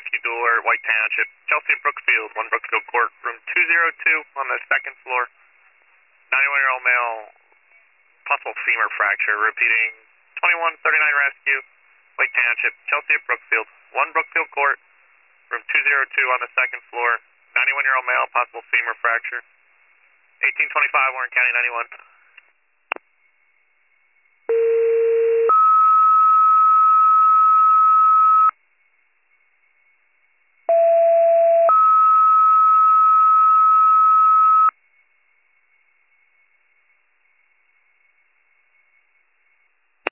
rescue dual alert, White Township, Chelsea at Brookfield, 1 Brookfield Court, room 202 on the second floor. 91-year-old male, possible femur fracture. Repeating, 2139 rescue, White Township, Chelsea at Brookfield, 1 Brookfield Court, room 202 on the second floor. 91-year-old male, possible femur fracture. 1825 Warren County 91.